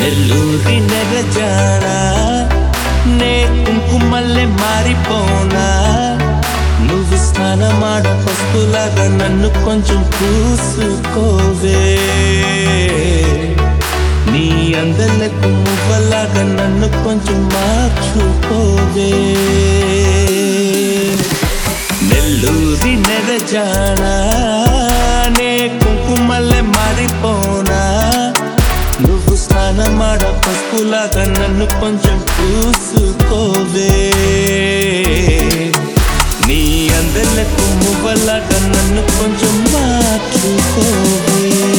నెల్లూరి నెరజానా నే కుంకుమల్లె మారిపోనా నువ్వు స్నానమాడ పసుపులాగా నన్ను కొంచెం పూసుకోవే నీ అందలకు మువ్వలాగా నన్ను కొంచెం మార్చుకోవే నెల్లూరి నెరజానా నే కుంకుమల్లె మారిపోనా నువ్వు స్నానమాడ పసుపులాగా నన్ను కొంచెం పూసుకోవే నీ అందలకు మువ్వలాగా నన్ను కొంచెం మార్చుకోవే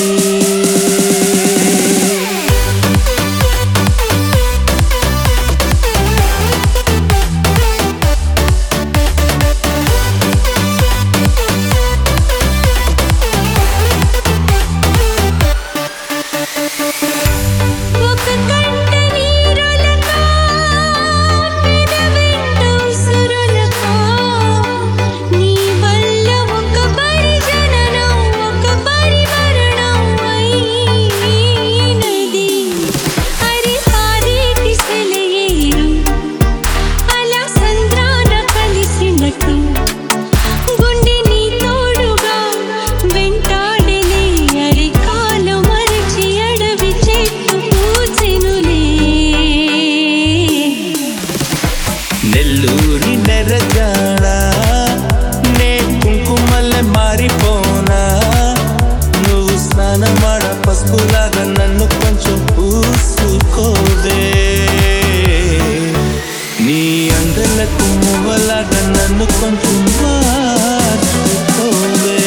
నెల్లూరి నెరజానా నే కుంకుమల్లె మారిపోనా నువ్వు స్నానమాడ పసుపులాగా నన్ను కొంచెం పూసుకోవే నీ అందలకు మువ్వలాగా నన్ను కొంచెం మార్చుకోవే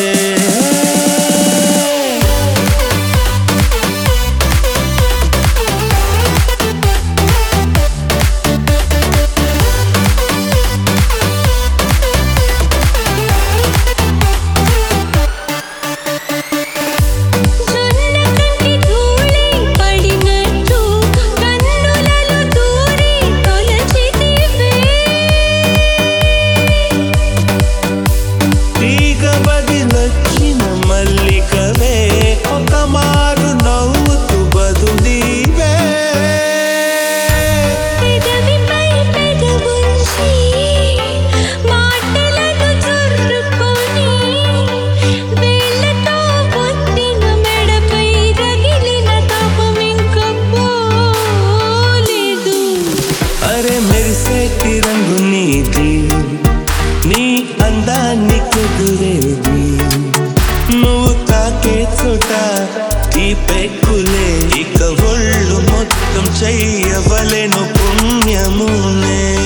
మెరిసేటి రంగు నీది నీ అందాన్ని కుదురేది నువ్వు తాకే చోట ఈ పెక్కులే ఇక ఒళ్ళు మొత్తం చెయ్యవలెను పుణ్యమునే